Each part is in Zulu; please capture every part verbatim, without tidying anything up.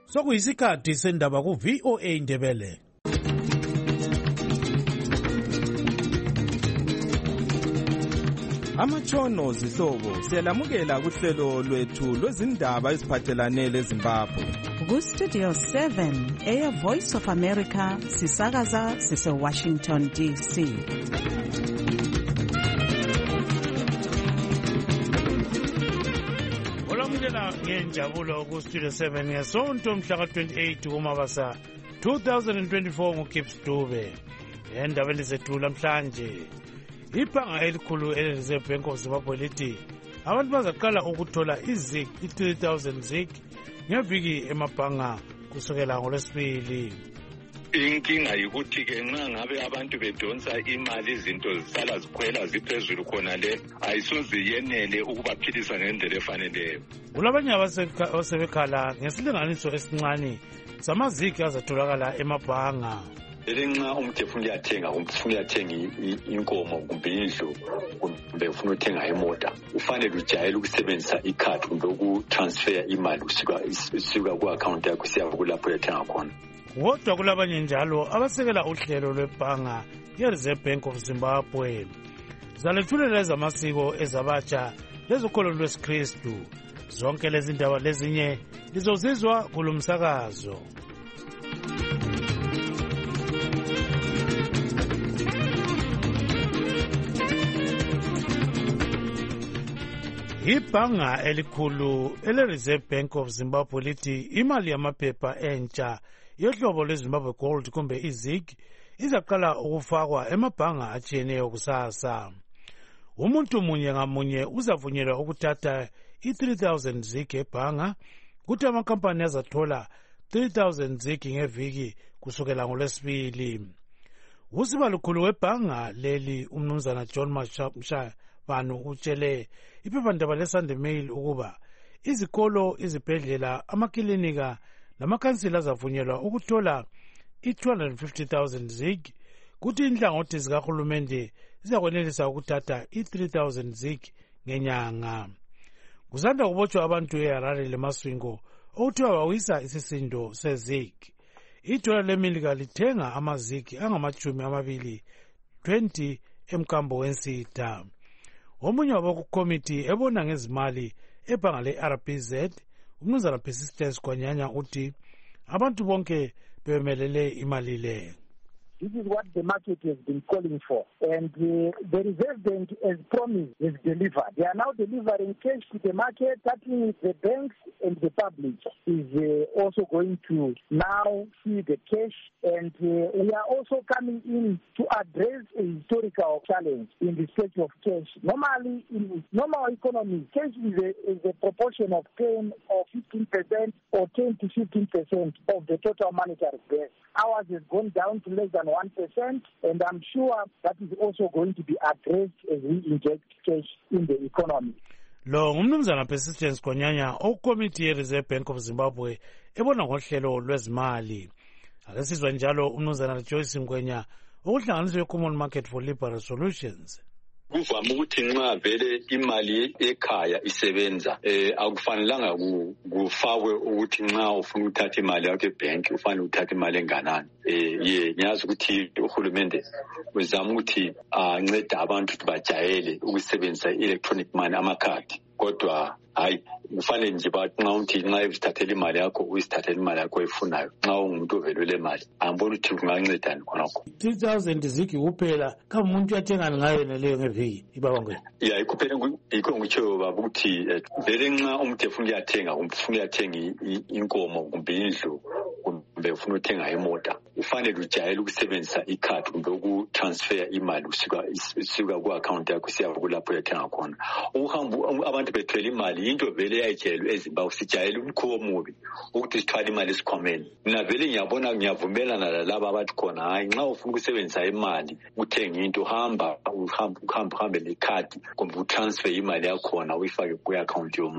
Sokuyisikhathi sendaba ku V O A Ndebele. Amatshono zihlobo siyalamukela kuhlelo lwethu lwezindaba eziphathelane leZimbabwe. Ku Studio seven Air Voice of America sisakaza sise Washington D C. Olamukela ngenjabulo ku Studio seven ngesonto mhla ka twenty-eight kuMabasa two thousand twenty-four nguKips Dube. Endabeni zethu namhlanje ibhanga elikhulu ele-Reserve Bank of Zimbabwe lithi abantu bazaqala ukuthola izig i-three thousand zig ngeviki emabhanga kusukela ngolwesibili. Inkinga yikuthi-ke nxa ngabe abantu bedonsa imali izinto zisala zikhwela ziphezulu khona le ayisoze yenele ukubaphilisa ngendlela efaneleyo. Kulabanye abasebekhala ngesilinganiso esincane samazigi azatholakala emabhanga. Elenxa umuntu efuna uyathenga ufuna uyathenga inkomo kumbe indlu kumbe ufuna uthenga imota ufanele ujayele ukusebenzisa ikhadi kumbe ukutransfer imali usuka usuka ku-account yakho siya kulapho uyathenga khona. Kodwa kulabanye njalo abasekela uhlelo lwebhanga ye-Reserve Bank of Zimbabwe. Zalethulela ezamasiko ezabatsha lezokholo lwesikristu. Zonke lezi ndaba lezinye lizozizwa kulo msakazo. Ibhanga elikhulu ele-Reserve Bank of Zimbabwe lithi imali yamaphepha entsha yohlobo lweZimbabwe Gold kumbe izig izaqala ukufakwa emabhanga atshiyeneyo kusasa. Umuntu munye ngamunye uzavunyelwa ukuthatha i-three thousand zig ebhanga, kuthi amakampani azathola three thousand zig ngeviki kusukela ngolwesibili. Usibalukhulu webhanga leli umnumzana John Mashabane utshele iphephandaba leSunday Mail ukuba izikolo, izibhedlela, amakilinika namakhansila azavunyelwa ukuthola i-two hundred fifty thousand zig, kuthi inhlangothi zikahulumende zizakwenelisa ukuthatha i-three thousand zig ngenyanga. Kusanda kubotshwa abantu eHarare leMasvingo okuthiwa bawisa isisindo sezig. Idola leMelika lithenga amazig angamachumi amabili twenty emkambo wensitha. Omunye wabakukomiti ebona ngezimali ebhanga le-R B Z umnumzana Persistence Kwanyanya uthi abantu bonke bemelele imali le. This is what the market has been calling for. And uh, the Reserve Bank, as promised, has delivered. They are now delivering cash to the market. That means the banks and the public is uh, also going to now see the cash. And uh, we are also coming in to address a historical challenge in the state of cash. Normally, in normal economies, cash is a, is a proportion of ten or fifteen percent or ten to fifteen percent of the total monetary base. Ours has gone down to less than one percent, and I'm sure that is also going to be addressed as we inject cash in the economy. Lo ngumnumzana Persistence Kwanyanya okomiti ye-Reserve Bank of Zimbabwe ebona ngohlelo lwezimali. Akasizwa njalo umnumzana Joyce Ngwenya okuhlanganiswe Common Market for Liberal Solutions. Kuvama ukuthi nxa vele imali ekhaya isebenza eh akufanelanga kufakwe ukuthi nxa ufuna ukuthatha imali yakho ebank ufanele uthathe imali enganani. Eh ye ngiyazi ukuthi uhulumende uzama ukuthi ancede abantu ukuthi bajayele ukusebenzisa electronic money amakhadi. Kodwa hayi kufanele nje bathi nxa uthi nxa uzithathela imali yakho uyisithathela imali yakho efunayo nxa ungumuntu ovelele imali angibona ukuthi kungancedani khonokho. three thousand zigi kuphela ka umuntu uyathengana ngayo neleyo ngeviki ibaba ngwe. Ya ikuphela ikho ngitsho baba ukuthi vele nxa umuntu efuna uyathenga ufuna uyathenga inkomo kumbe indlu kumbe ufuna uthenga imota ufanele ujayele ukusebenzisa ikhadi kumbe ukutransfer imali usuka usuka ku-account yakho siya kulapho uyathenga khona. Ukuhamba abantu bethwele imali into vele yayijayelwe eZimbabwe sijayele umkhuba omubi ukuthi sithwale imali esikhwameni. Mina vele ngiyabona ngiyavumelana lalaba abathi khona hayi nxa ufuna ukusebenzisa imali uthenga into hamba uhamba uhambe uhambe nekhadi kumbe utransfer imali yakhona uyifake ku-account yomuntu.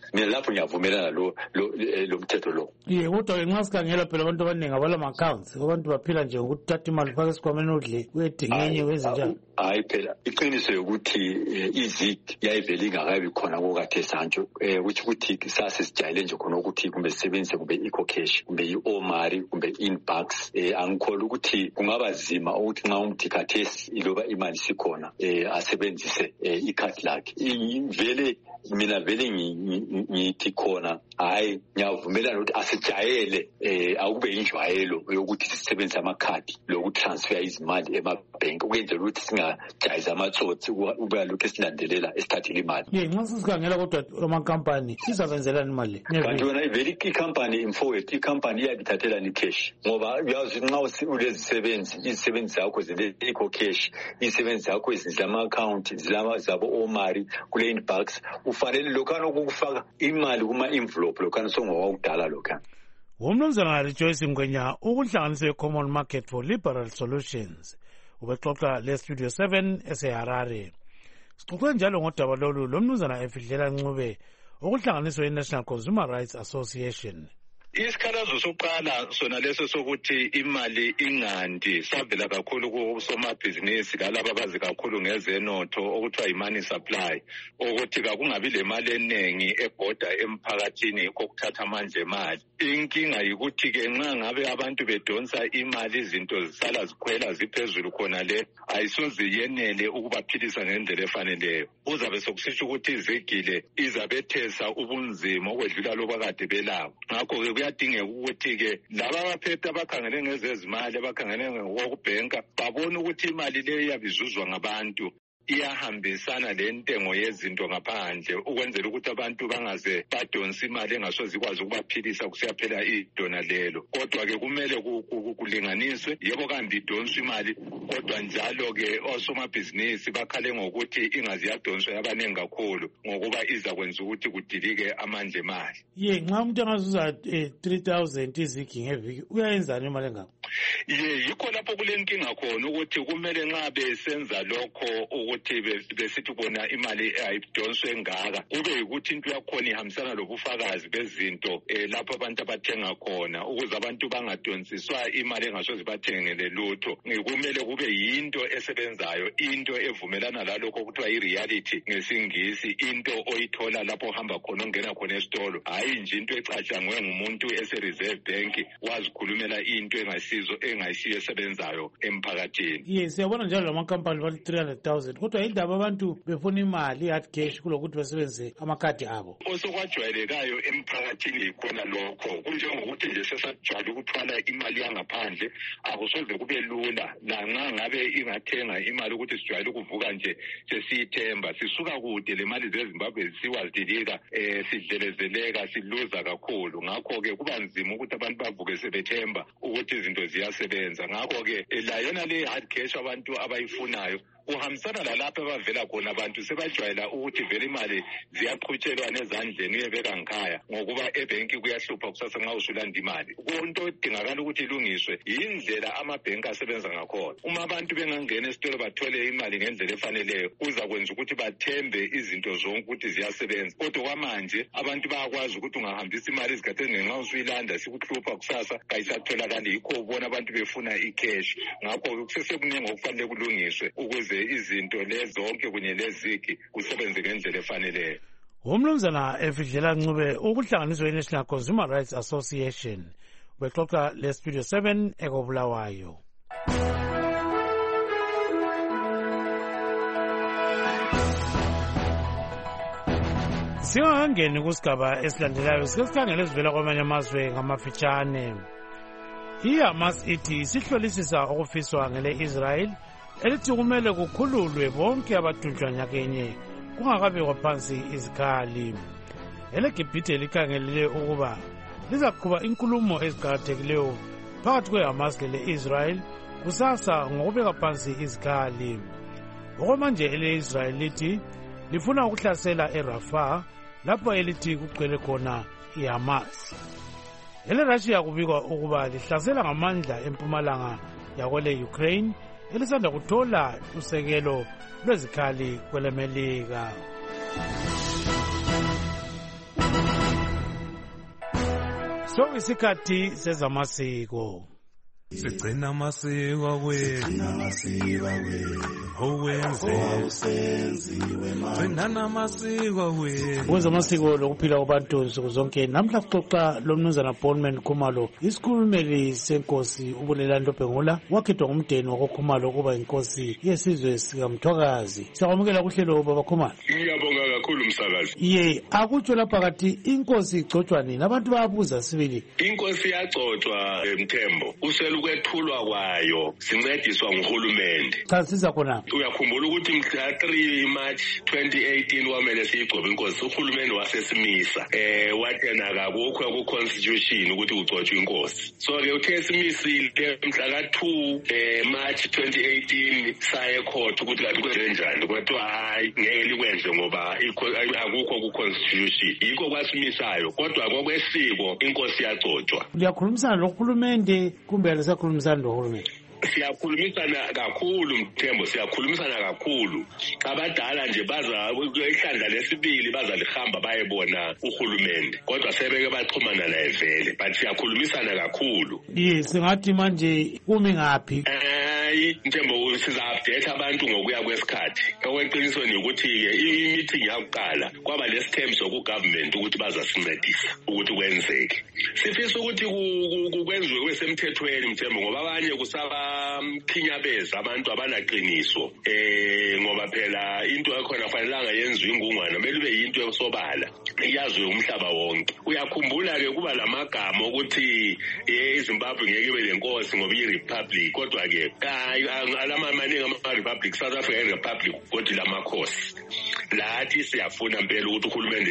mina lapho ngiyavumelana lo lo mthetho lo. Ye kodwa nxa sikhangela phela abantu abaningi abala accounts abantu baphila nje ukuthatha imali phakathi esikhwameni udle uyedingenye wenzenjani. Hayi phela iqiniso yokuthi iZig yayivele ingakabi khona kokathe santsho ukuthi ukuthi sase sijayele nje khona ukuthi kumbe sisebenzise kumbe ecocash kumbe iOmari kumbe inbucks angikholwa ukuthi kungaba zima ukuthi nxa umuntu khathesi iloba imali sikhona asebenzise ikhadi lakhe. Vele mina vele ngithi khona hayi ngiyavumelana ukuthi asijayele akube injwayelo yokuthi sisebenzise amakhadi lokutransfer izimali emabhenki ukwenzela ukuthi singajayisa amatsotsi ube lokho esilandelela esithathile imali. Ye nxa sikhangela kodwa amakhampani izabenzelana imali. Kanti yona vele icompany infowet icompany iyabithathelana icash ngoba uyazi nxa ulezisebenzi izisebenzi zakho zile ecocash izisebenzi zakho ezidlama account zilama zabo Omari kule inbox ufanele lokho ukufaka imali kuma envelope lokho songowakudala lokho. Umnumzana Rejoice Mgwenya ukuhlanganisa iCommon Market for Liberal Solutions ubexoxa le Studio seven eseHarare. Sixoxe njalo ngodaba lolu lomnumzana Efidlela Ncube ukuhlanganiswa iNational Consumer Rights Association. Isikhalazo sokuqala sona leso sokuthi imali ingandi savela kakhulu kusomabhizinisi lalabo abazi kakhulu ngezenotho okuthiwa imani supply ukuthi kakungabi le mali eningi ebhoda emphakathini kokuthatha manje imali. Inkinga yikuthi ke nxa ngabe abantu bedonsa imali izinto zisala zikhwela ziphezulu khona le ayisoze yenele ukubaphilisa ngendlela efaneleyo. Uzabe sokusisho ukuthi izigile izabethesa ubunzima okwedlula loba kade belabo. Ngakho ke kuyadingeka ukuthi ke laba abaphethe abakhangele ngezezimali abakhangele ngokubhenka babone ukuthi imali leyo iyabizuzwa ngabantu iyahambisana lentengo yezinto ngaphandle ukwenzela ukuthi abantu bangaze badonsa imali engasoze ikwazi ukubaphilisa kusiyaphela idona lelo. Kodwa ke kumele kulinganiswe yebo kambe idonswe imali kodwa njalo ke osomabhizinisi bakhale ngokuthi ingazi yadonswa yabanengi kakhulu ngokuba iza kwenza ukuthi kudilike amandla emali. Ye nxa umuntu angazuza three thousand izigi ngeviki uyayenzani imali engako? Ye yikho lapho kulenkinga khona ukuthi kumele nxa besenza lokho ukuthi besithi bona imali ayidonswe ngaka kube ukuthi into yakhona ihambisana lobufakazi bezinto lapho abantu abathenga khona ukuze abantu bangadonsiswa imali engasoze bathengele lutho. Kumele kube yinto esebenzayo into evumelana lalokho okuthiwa i-reality ngesingisi into oyithola lapho hamba khona ongena khona esitolo hayi nje into ecatshangwe ngumuntu ese-reserve bank wazikhulumela into engasizo engayisiyo esebenzayo emphakathini. Yes siyabona njalo lamakhampani bathi three hundred thousand kodwa indaba abantu befuna imali hard cash kulokuthi basebenzise amakhadi abo. Osokwajwayelekayo emphakathini ikhona lokho kunjengokuthi nje sesajwayele ukuthwala imali yangaphandle akusoze kube lula lanxa ngabe ingathenga imali ukuthi sijwayele ukuvuka nje sesiyithemba sisuka kude le mali zeZimbabwe siwazidilika sidlelezeleka siluza kakhulu. Ngakho ke kuba nzima ukuthi abantu bavuke sebethemba ukuthi izinto ziyasebenza. Ngakho ke la yona le hard cash abantu abayifunayo uhambisana lalapha abavela khona abantu sebajwayela ukuthi vele imali ziyaqhutshelwa nezandleni uyebeka ngikhaya ngokuba ebhenki kuyahlupha kusasa nxa usulanda imali. Konto edingakala ukuthi ilungiswe yindlela amabhenki asebenza ngakhona. Uma abantu bengangena esitolo bathole imali ngendlela efaneleyo kuza kwenza ukuthi bathembe izinto zonke ukuthi ziyasebenza. Kodwa kwamanje abantu bayakwazi ukuthi ungahambisa imali izikhathini ngenxa usuyilanda sikuhlupha kusasa kayisatholakali yikho ubona abantu befuna icash. Ngakho kusesekuningi okufanele kulungiswe ukuze izinto lezonke kunye lezigi kusebenze ngendlela efaneleyo. Umnumzana Efidlela Ncube ukuhlanganiswa iNational Consumer Rights Association bexoxa le Studio seven ekobulawayo. Singangeni kusigaba esilandelayo sesikhangele ezivela kwamanye amazwe ngamafitshane. iHamas ithi sihlolisisa okufiswa ngele Israel elithi kumele kukhululwe bonke abathunjwa nyakenye kungakabekwa phansi izikhali. EleGibhithe likhangelele ukuba lizaqhuba inkulumo eziqakathekileyo phakathi kweHamas le-Israel kusasa ngokubeka phansi izikhali. Okwamanje ele-Israel lithi lifuna ukuhlasela eRafah lapho elithi kugcwele khona iHamas. EleRussia kubikwa ukuba lihlasela ngamandla empumalanga yakwele Ukraine elisanda kuthola usekelo lwezikhali kweleMelika. sokuyisikhathi sezamasiko. Sigcina amasiko kwethu owenziwe gcina namasiko kwethu kwezamasiko lokuphila kwabantu nsuku zonke. Namhla sixoxa lomnumzana Bondman Khumalo, isikhulumeli senkosi uBulelani Lobhengula, wakhethwa ngumndeni wakoKhumalo ukuba inkosi yesizwe sikaMthwakazi. Siyakwamukela kuhlelo baba Khumalo. Ngiyabonga kakhulu msakazi. Ye, akutsho lapha kathi inkosi igcotshwa nini? Abantu bayabuza sibili. Inkosi yagcotshwa eMthembo. Uselu kwethulwa kwayo sincediswa nguhulumende. Cha siza khona. Uyakhumbula ukuthi mhla three March twenty eighteen kwamele siyigcobe inkosi. Uhulumende wasesimisa eh wathena akukho ku constitution ukuthi ugcotshwe inkosi. So ke uthe simisile mhla ka two March twenty eighteen saye court ukuthi kanti kwenze njani. Kodwa hayi ngeke likwenze ngoba akukho ku constitution. Yikho kwasimisayo. Kodwa ngokwesiko inkosi yagcotshwa. Liyakhulumisana nohulumende kumbe alisakhulumisana nohulumende? Siyakhulumisana kakhulu Mthembo, siyakhulumisana kakhulu. Abadala nje baza ihlandla lesibili baza lihamba bayebona uhulumende. Kodwa sebeke baxhumana naye vele, but siyakhulumisana kakhulu. Yes, singathi manje umi ngaphi? Hayi Mthembo, siza update abantu ngokuya kwesikhathi. Okweqiniso ni ukuthi ke i-meeting yakuqala kwaba lesithembu soku government ukuthi bazasincedisa ukuthi kwenzeke. Sifisa ukuthi kwenziwe kwesemthethweni Mthembo ngoba abanye kusaba khinyabeza abantu abanaqiniso eh ngoba phela into ekhona fanelanga yenziwe ingungwana kumele ube yinto yosobala iyazwe umhlaba wonke. Uyakhumbula ke kuba lamagama ukuthi eZimbabwe ngeke ibe lenkosi ngoba iRepublic, kodwa ke alama maningi ama-Republic, South Africa iRepublic kodwa lamakhosi. Lathi siyafuna impela ukuthi uhulumende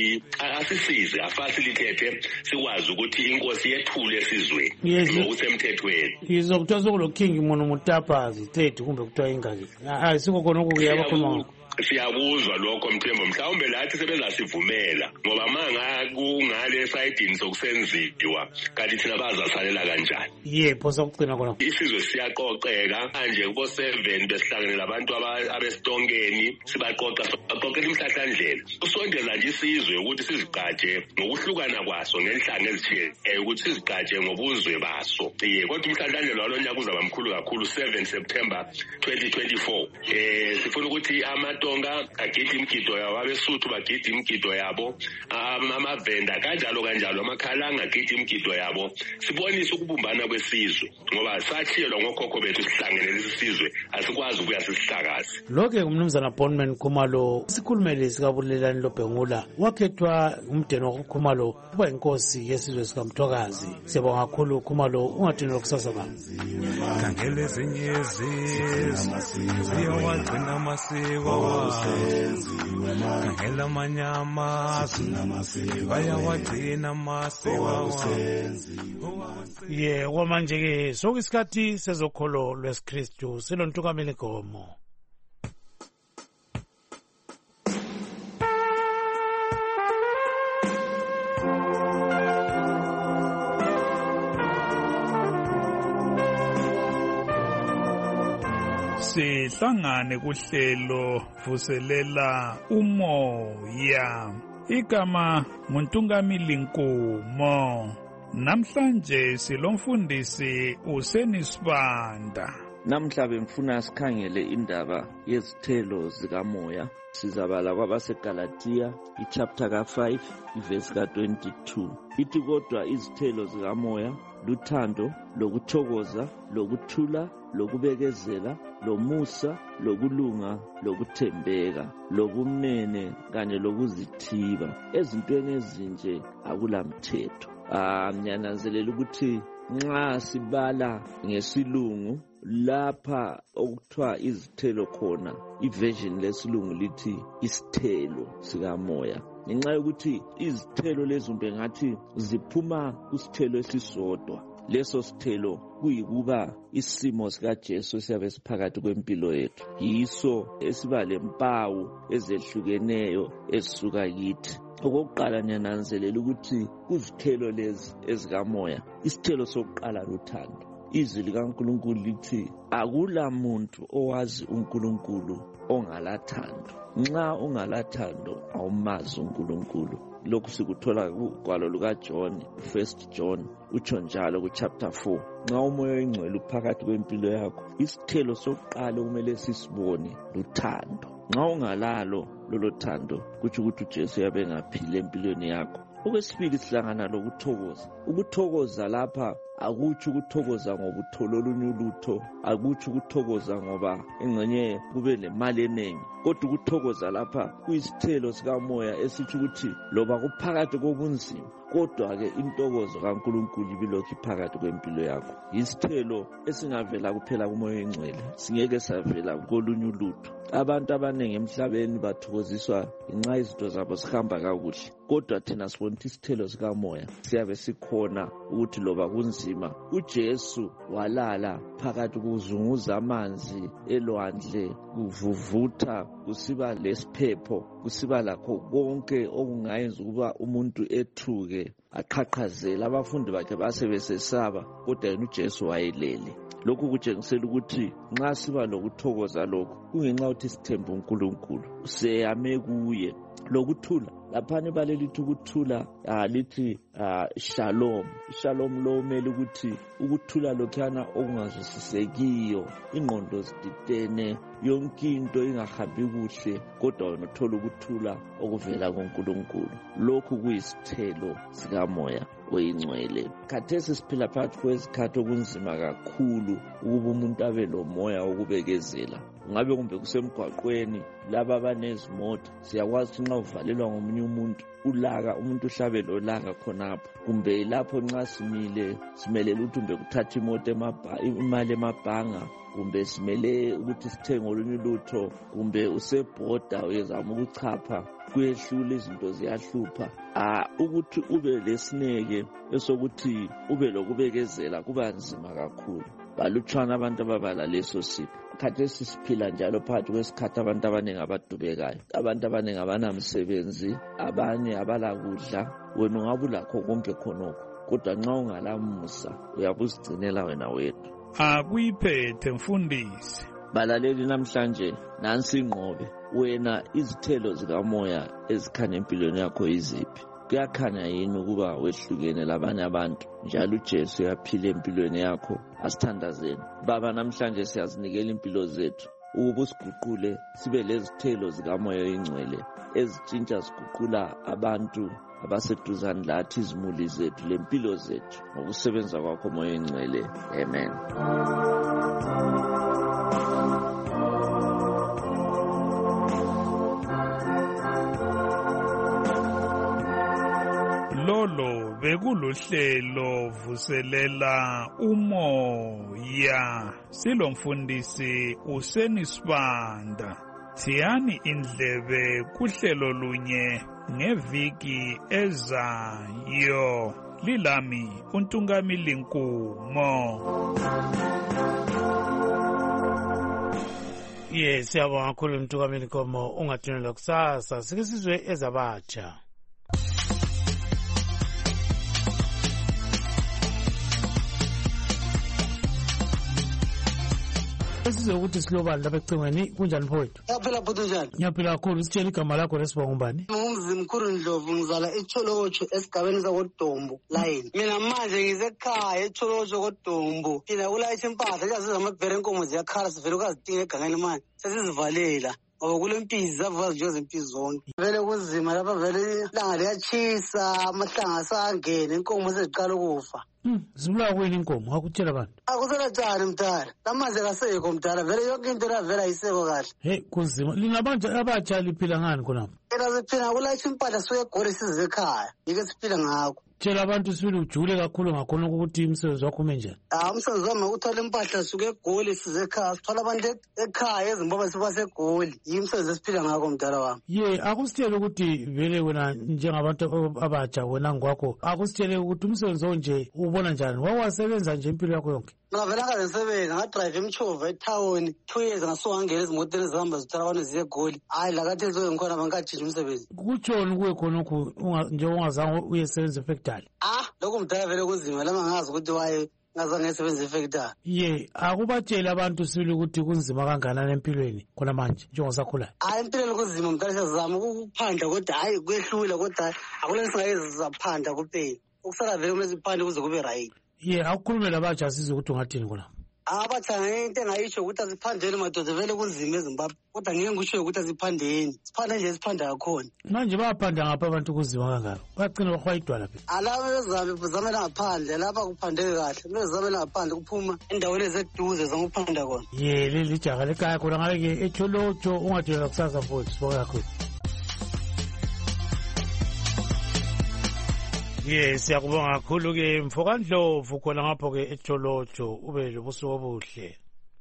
asisize afacilitate sikwazi ukuthi inkosi yethule esizweni ngokusemthethweni. Yizokuthiwa sokulo king mono mutapazi thirty kumbe kuthiwa ingazi. Hayi sikho khona ukuya abakhuluma. Siyabuzwa lokho Mthembo, mhlawumbe lathi sebezasivumela ngoba manga kungale esayidini sokusenziwa kanti thina bazasalela kanjani. Yebo sokugcina khona. Isizwe siyaqoqeka manje kubo seven besihlanganela abantu abesitongeni sibaqoqa baqoqela imhlahlandlela. Usondeza nje isizwe ukuthi sizigaje ngokuhlukana kwaso ngenhlanga ezithile ukuthi sizigaje ngobuzwe baso. Ye kodwa imhlahlandlela walonyaka uzaba mkhulu kakhulu seven September twenty twenty-four. Eh sifuna ukuthi amato agidi imgido yabo, abeSuthu bagidi imgido yabo, amavenda kanjalo kanjalo amakhalanga agidi imgido yabo. Sibonisa ukubumbana kwesizwe ngoba sathiyelwa ngokhokho bethu sihlangene lesi sizwe asikwazi ukuya sisihlakazi. Lokho umnumzana Bondman Khumalo, isikhulumeli sikaBulelani Lobhengula, wakhethwa umndeni wakoKhumalo kuba inkosi yesizwe sikaMthwakazi. Siyabonga kakhulu Khumalo, ungathini lokusasa bami. Khangele ezinye izizwe ziyawagcina amasiko khangela amanyama bayawagcina amasiko. Ye kwamanje ke sokuyisikhathi sezokholo lwesiKristu selontukamele gomo. Sihlangane kuhlelo vuselela umoya. Igama nguNtungamili Nkumo. Namhlanje silomfundisi uSenisibanda. Namhla bemfuna sikhangele indaba yezithelo zikamoya. Sizabala kwabaseGalatia ichapter ka five iverse ka twenty-two. Ithi kodwa izithelo zikamoya luthando, lokuthokoza, lokuthula, lokubekezela, lomusa, lokulunga, lokuthembeka, lobumnene kanye lokuzithiba. Ezintweni ezinje akulamthetho. Ah ngiyananzelela ukuthi nxa sibala ngesilungu lapha okuthiwa izithelo khona, iversion lesilungu lithi isithelo sikamoya. Ngenxa yokuthi izithelo lezi mbe ngathi ziphuma kusithelo esisodwa. Leso sithelo kuyikuba isimo sikaJesu siyabe siphakathi kwempilo yethu. Yiso esiba lempawu ezehlukeneyo ezisuka kithi. Okokuqala ngiyananzelela ukuthi kuzithelo lezi ezikamoya, isithelo sokuqala luthando. Izwi likaNkulunkulu lithi akula muntu owazi uNkulunkulu ongalathando. Nxa ungalathando awumazi uNkulunkulu. lokhu sikuthola kugwalo lukaJohn, First John, utsho njalo kuchapter four. Nxa umoya oyingcwele uphakathi kwempilo yakho, isithelo sokuqala kumele sisibone luthando. Nxa ungalalo lolo thando, kutsho ukuthi uJesu yabe ngaphili empilweni yakho. Okwesibili sihlangana lokuthokoza. Ukuthokoza lapha akutsho ukuthokoza ngoba uthola olunye ulutho, akutsho ukuthokoza ngoba engxenye kube lemali eningi, kodwa ukuthokoza lapha kuyisithelo sikamoya esitsho ukuthi loba kuphakathi kobunzima, kodwa-ke intokozo kaNkulunkulu ibilokhu iphakathi kwempilo yakho. Yisithelo esingavela kuphela kumoya oyingcwele, singeke savela kolunye ulutho. Abantu abaningi emhlabeni bathokoziswa inxa izinto zabo zihamba kakuhle, kodwa thina sibona isithelo sikamoya siyabe sikhona ukuthi loba kunzima, uJesu walala phakathi kuzunguza amanzi elwandle, kuvuvutha, kusiba lesiphepho, kusiba lakho konke okungayenza ukuba umuntu ethuke, aqhaqhazela. Abafundi bakhe basebesesaba, kodwa yena uJesu wayelele. Lokhu kutshengisela ukuthi nxa siba lokuthokoza lokhu, kungenxa ukuthi sithemba uNkulunkulu, seyame kuye. Lokuthula, laphana balelithi ukuthula, lithi shalom. Shalom lo umele ukuthi ukuthula lokhana okungazwisisekiyo, ingqondo zididene, yonke into ingahambi kuhle, kodwa wena uthola ukuthula okuvela kuNkulunkulu. Lokhu kuyisithelo sikamoya oyingcwele. Khathesi siphila phakathi kwezikhathi okunzima kakhulu ukuba umuntu abe lomoya wokubekezela. Ngabe kumbe kusemgwaqweni laba abanezimoto, siyakwazi ukuthi nxa uvalelwa ngomunye umuntu ulaka, umuntu uhlabe lolaka khonapho. Kumbe lapho nxa simile simelele ukuthi kumbe kuthatha imoto imali emabhanga, kumbe simele ukuthi sithenge olunye ulutho, kumbe usebhoda uyezama ukuchapha, kuyehlula izinto ziyahlupha. Ah, ukuthi ube lesineke esokuthi ube lokubekezela kuba nzima kakhulu. Balutshwana abantu ababala leso sipho. Khathesi siphila njalo phakathi kwesikhathi abantu abaningi abadubekayo, abantu abaningi abanamsebenzi, abanye abalakudla. Wena ungabe ulakho konke khonokho, kodwa nxa ungalamusa uyabe uzigcinela wena wedwa. Akuyiphethe mfundisi. Balaleli namhlanje nansi ingqobe, wena izithelo zikamoya ezikhanya empilweni yakho yiziphi? Kuyakhanya yini ukuba wehlukene labanye abantu njalo uJesu yaphila empilweni yakho? Asithandazeni Baba, namhlanje siyazinikela impilo zethu ukuba usiguqule sibe lezithelo zikamoya oyingcwele ezitshintsha ziguqula abantu abaseduzane lathi, izimuli zethu, lempilo zethu, ngokusebenza kwakho moya oyingcwele. Amen. Lolo bekuluhlelo vuselela umoya. Silomfundisi uSenisibanda. Thiyani indlebe kuhlelo lunye ngeviki ezayo. Lilami uNtungamili Nkumo. Yes, siyabonga kakhulu uNtungamili Nkumo. Ungathunela kusasa sike sizwe ezabatsha. Sizwe ukuthi silobani lapha ecingweni, kunjani mfowethu? Yaphela bhuti njani? Ngiyaphila kakhulu. Sitshela igama lakho lesibonga ngubani? Ngumzimkhulu Ndlovu, ngizala eCholotsho esigabeni sakoDombo line. Mina manje ngisekhaya eCholotsho koDombo. Phela kulayitha impahla nje zamabhere enkomo ziyakhala, sivele ukazidinga egangeni manje sesizivalela. Ngoba kule mpizi zavuka nje izimpizi zonke. Vele kuzima lapha, vele ilanga liyatshisa, amahlanga asangene, inkomo seziqala ukufa. Hmm, zibulawa kuyini inkomo? Akutshela abantu. Akusela njani mdala? Lamanzi kasekho mdala, vele yonke into lavela ayiseko kahle. Hey, kuzima. Linabantu abatsha liphila ngani khonapho? Phela siphila kulayitha impahla suke eGoli size ekhaya. Yike siphila ngakho. Tshela abantu sibili ujule kakhulu ngakhona ukuthi umsebenzi wakho ume njani. Ah, umsebenzi wami ukuthola impahla suke eGoli size ekhaya. Sithola abantu ekhaya eZimbabwe sibase eGoli. Yimsebenzi esiphila ngakho mdala wami. Ye, akusitshele ukuthi vele wena njengabantu abatsha wena ngwakho, akusitshele ukuthi umsebenzi onje ubona njani? Wawasebenza nje impilo yakho yonke? Mina vele ngasebenza, ngadrive imchova etown two years ngasongangena ezimotweni ezihamba zithwala abantu ziye eGoli. Hayi lakathi zo ngikhona bangajinja umsebenzi. Kutshoni kuwe khonokho nje ungazange uyesebenza efactory? Ah, lokho mdala vele kuzima lama ngazi ukuthi waye ngazange ngisebenzise ifactor. Ye, akubatshela abantu sibili ukuthi kunzima kangakanani empilweni khona manje njengosakhulayo. Hayi empilweni kunzima mntana siyazama ukuphandla kodwa hayi kwehlula kodwa akulento singayizaphanda kuphela. Ukusala vele kumele siphande kuze kube right. Ye, awukhulume labatsha asize ukuthi ungathini khona. Abatsha into engayisho ukuthi asiphandeni madoda vele kunzima eZimbabwe kodwa ngeke ngisho ukuthi asiphandeni siphanda nje siphanda kakhona. Manje bayaphanda ngapha abantu kunzima kangaka bagcina bahwayidwa lapha. Alaba bezame bezamela ngaphandle lapha kuphandeke kahle bezamela ngaphandle kuphuma endaweni ezeduze zonguphanda khona. Ye leli jaga lekhaya khona ngeke eTholotsho ungathela kusasa futhi sibonga kakhulu. Yes, siyakubonga kakhulu ke Mfokandlovu khona ngapho ke eTholotsho ube lobusuku obuhle.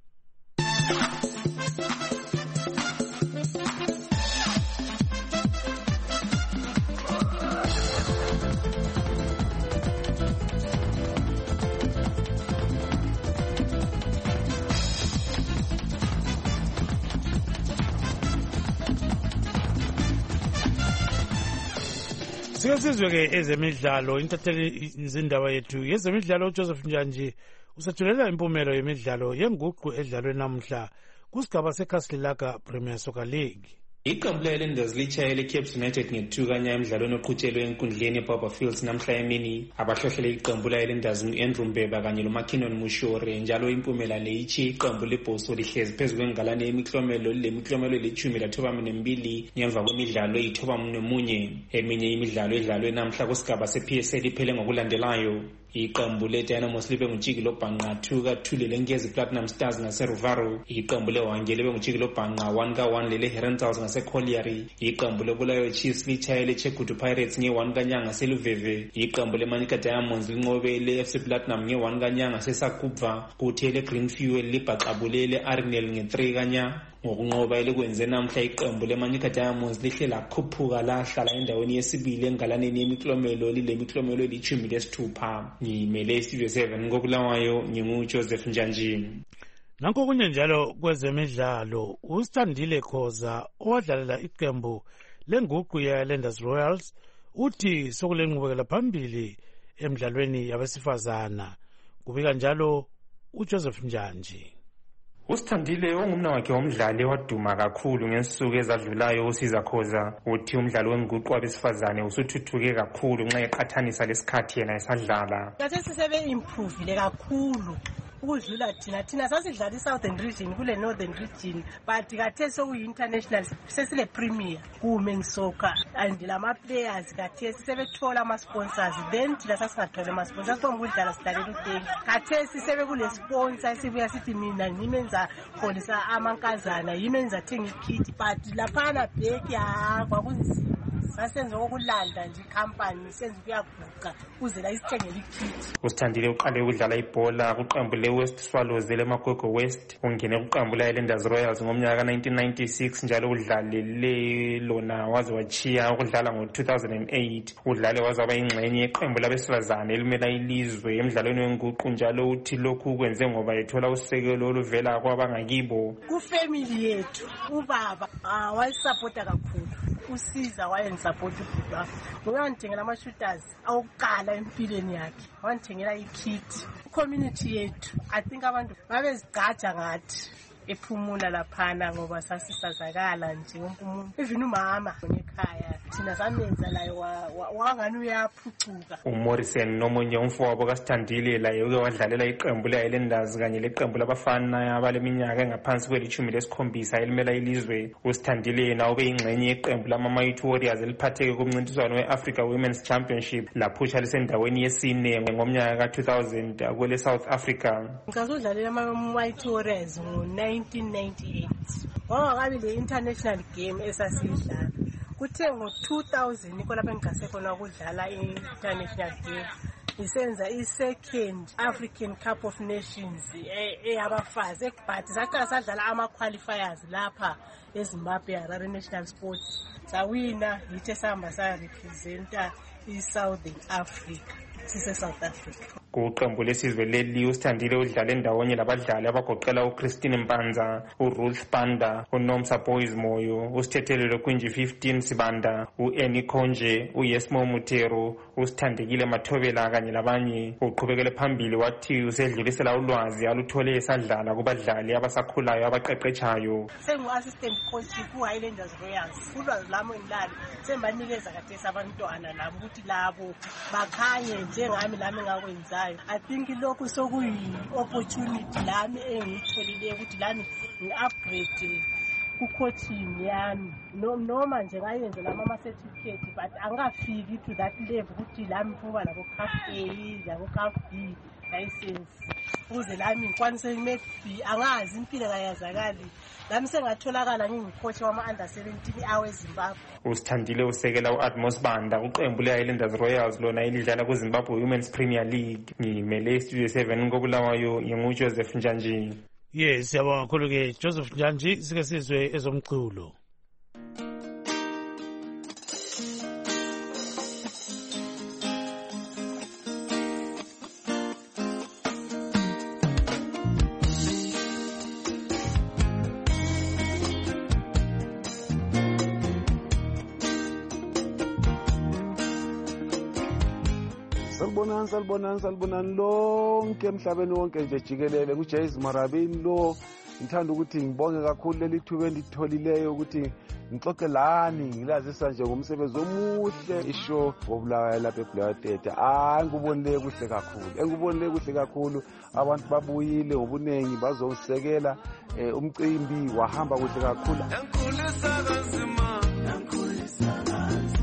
Sike sizwe ke ezemidlalo intatheli izindaba yethu yezemidlalo uJoseph Njanji usethulela impumelo yemidlalo yenguqu edlalwe namuhla kusigaba seKasilaka Premier Soccer League. Iqembu le-Islanders litshayele Cape United nge-two kanya emidlalweni oqhutshelwe enkundleni eBarber Fields namhla emini. Abahlohlele iqembu le-Islanders ngu-Andrew Mbeba kanye loMakinon Mushore njalo impumela le ichi iqembu leBoso lihlezi phezu kwengalane yemiklomelo lemiklomelo elithumi lathoba nembili ngemva kwemidlalo eyithoba nomunye. Eminye imidlalo edlalwe namhla kusigaba se-P S L iphele ngokulandelayo. Iqembu le-Dynamos libe ngutshiki lobhanqa two ka-two lelenkezi Platinum Stars ngase-Ruvaro. Iqembu le-Hwange libe ngutshiki lobhanqa one ka-one lele-Herentals ngase-Colliery. Iqembu le-Bulawayo Chiefs litshayele Chegutu Pirates nge-one kanyanga ngase-Luveve. Iqembu le-Manica Diamonds linqobe le-F C Platinum nge-one kanyanga ngase-Sakubva. Kuthi ele-Green Fuel libhaqabule le-Arinel nge-three kanya. Ngokunqoba elikwenze namhla iqembu le-Manica Diamonds lihle lakhuphuka lahlala endaweni yesibili engalaneni yemiklomelo lile miklomelo elithumi lesithupha. Ngimele iStudio seven ngokulawayo nginguJoseph Njanji. Nanko kunye njalo kwezemidlalo uStandile Khoza owadlalela iqembu lenguqu ye-Islanders Royals uthi sokulenqubekela phambili emidlalweni yabesifazana. Kubika njalo uJoseph Njanji. uStandile ongumna wakhe womdlali waduma kakhulu ngensuku ezadlulayo uSiza Khoza uthi umdlalo wenguqu wabesifazane usuthuthuke kakhulu nxa eqhathanisa lesikhathi yena esadlala. Kade sisebe improve kakhulu ukudlula thina thina sasidlala iSouthern Region kule Northern Region but kade sokuyi-international sesile premier ku-women soccer and lama players kade sisebethola ama-sponsors then thina sasingathole ama-sponsors songukudlala sidlalela udengi kade sisebe kule-sponsor sibuya sithi mina ngimenza kholisa amankazana yimenza thenga ikit but laphana bheki ya kwakunzima sasenze okulanda nje company senze kuyaguqa kuze la isithengele ikit. uStandile uqale ukudlala ibhola kuqembu le-West Swallows leMagogo West ungene kuqembu le-Islanders Royals ngomnyaka ka nineteen ninety-six njalo udlalele lona waze wachiya ukudlala ngo-two thousand eight. udlale waze waba ingxenye yeqembu labesifazane elimela ilizwe emidlalweni wenguqu njalo uthi lokhu kwenze ngoba ethola usekelo oluvela kwabangakibo. Kufamily yethu ubaba wayisapota kakhulu uSiza wayengisapota ubhuti wakhe ngoba wangithengela ama-shooters awukuqala empilweni yakhe wangithengela ikit. Community yethu I think abantu babezigcaja ngathi ephumula laphana ngoba sasisazakala nje wonke umuntu even umama ekhaya thina samenza laye wangani uyaphucuka. uMorrison nomunye umfowabo kaStandile laye uke wadlalela iqembu le-Islanders kanye leqembu labafana abaleminyaka engaphansi kwelithumi lesikhombisa elimela ilizwe. uStandile yena ube ingxenye yeqembu lama-Mighty Warriors eliphatheke kumncintiswano we-Africa Women's Championship laphutsha lisendaweni yesine ngomnyaka ka two thousand kwele South Africa. Ngazodlalela ama-Mighty Warriors ngo-nineteen ninety-eight wawakabi le-international game esasiyidlala kuthe ngo-two thousand ikho lapho engigase khona ukudlala i-international game isenza i-second African Cup of Nations eyabafazi but saqala sadlala ama-qualifiers lapha eZimbabwe Harare National Sports sawina yithe sahamba sarepresenta i-Southern Africa sise-South Africa. Kuqembu lesizwe leli uSithandile udlale ndawonye labadlali abagoqela uChristine Mpanza, uRuth Panda, uNomsa Boys Moyo, uSithethelelo Kwinji fifteen Sibanda, uAnnie Khonje, uYesmo Mutero, uSithandekile Mathobela kanye labanye. Uqhubekele phambili wathi usedlulisela ulwazi aluthole esadlala kubadlali abasakhulayo abaqeqetshayo. Sengu-assistant coach ku-Highlanders Royals. Ulwazi lami engilalo sembanikeza kathesi abantwana labo ukuthi labo bakhanye njengami lami engakwenzayo. I think lokhu sokuyi-opportunity lami engiyitholile ukuthi lami ngi-upgrade ku-coaching yami. Noma nje ngayenze lama ama-certificate but angafiki to that level ukuthi lami kuba labo-Caf A, labo-Caf B license. Ukuze lami ngikwanise maybe angazi impilo kayazakali. Lami sengatholakala ngingikhochi wama-under seventeen aweZimbabwe. uSithandile usekela u-Atmos Banda uqembu le-Highlanders Royals lona elidlala ku-Zimbabwe Women's Premier League. Ngimele iStudio seven koBulawayo nginguJoseph Njanji. Yes, siyabonga kakhulu-ke Joseph Njanji. Sike sizwe ezomculo. Salibonani, salibonani, salibonani lonke emhlabeni wonke nje jikelele. nguJames Marabini lo. Ngithanda ukuthi ngibonge kakhulu leli thuba enditholileyo ukuthi ngixoxelani ngilazisa nje ngomsebenzi omuhle ishow wobulawayo lapha eBulawayo Tete. Ah, ngikubonile kuhle kakhulu. Engikubonile kuhle kakhulu. Abantu babuyile ngobunengi bazongisekela. Umcimbi wahamba kuhle kakhulu. Enkulisa kanzima, enkulisa kanzima.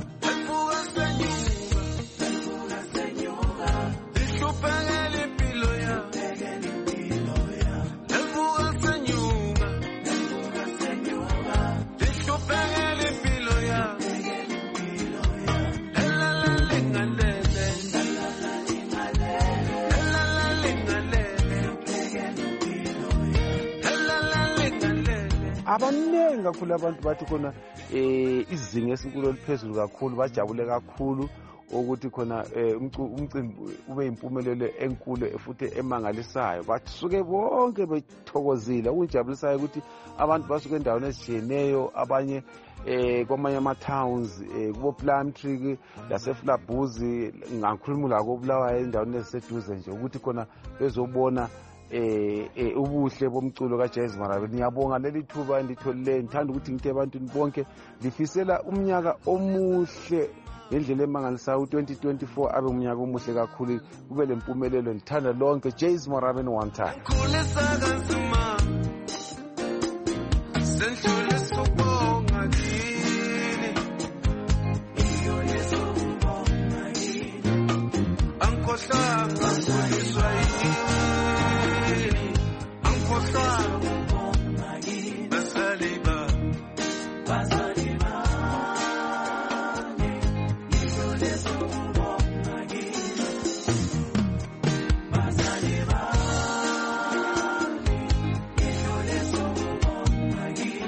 Abaningi kakhulu abantu bathi khona eh izinga esinkulu eliphezulu kakhulu bajabule kakhulu ukuthi khona umcimbi ube impumelelo enkulu futhi emangalisayo. Basuke bonke bethokozile. Ukunjabulisayo ukuthi abantu basuke endaweni ezitshiyeneyo, abanye eh kwamanye ama towns kubo Plumtree laseFlabuzi, ngakhuluma la koBulawayo endaweni eziseduze nje ukuthi khona bezobona eh ubuhle bomculo kaJames Marabini. Ngiyabonga leli thuba enditholile. Ngithanda ukuthi ngithe abantu bonke lifisela umnyaka omuhle ngendlela emangalisayo twenty twenty-four abe umnyaka omuhle kakhulu, kube lempumelelo. Ngithanda lonke James Marabini one time. Kulisa kanzima sendlule sobonga kini iyo lesobonga kini ankohlanga kuliswa yini ankohlanga bonga kini basaliba basaliba iyo lesobonga kini basaliba iyo lesobonga kini.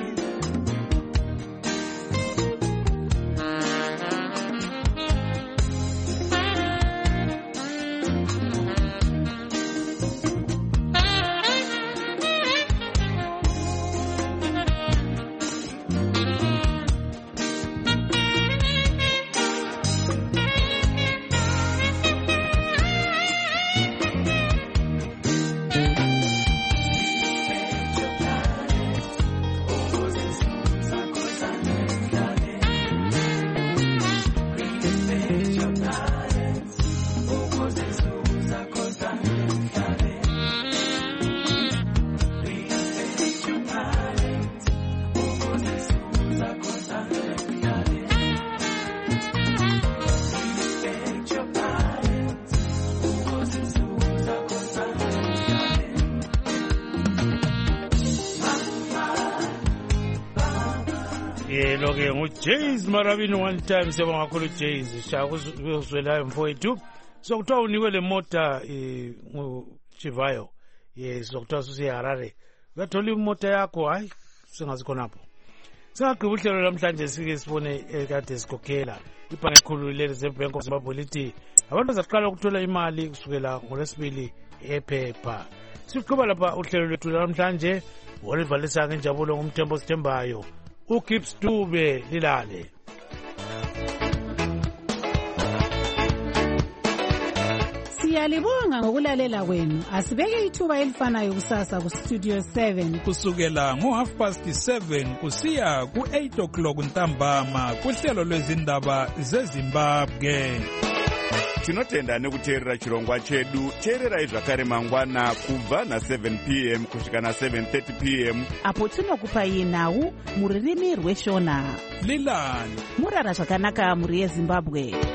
Lo-ke nguJames Marabini one time. Siyabonga kakhulu James. Shaya kuzwelayo mfowethu. Sokuthiwa unikwe le mota nguChivayo. Yes, sokuthiwa susiye Harare. Uyathola imota yakho, hayi singazi khonapho. singagqiba uhlelo lamhlanje sike sibone ekade sikhokhela ibhange elikhulu le-Reserve Bank of Zimbabwe lithi abantu bazaqala ukuthola imali kusukela ngolwesibili ephepha. Siqhuba lapha uhlelo lwethu lamhlanje olivalisa ngenjabulo ngumthembo sithembayo uGibbs Dube lilale. Siyalibonga ngokulalela kwenu. Asibeke ithuba elifanayo kusasa ku Studio seven kusukela ngo half past seven kusiya ku eight o'clock ntambama kuhlelo lwezindaba zeZimbabwe. Tinotenda nekuteerera chirongwa chedu. Teererai zvakare mangwana kubva na seven p m kusvika na seven thirty p m apo tinokupai nhau mururimi rweshona. Lilani murara zvakanaka muri yeZimbabwe.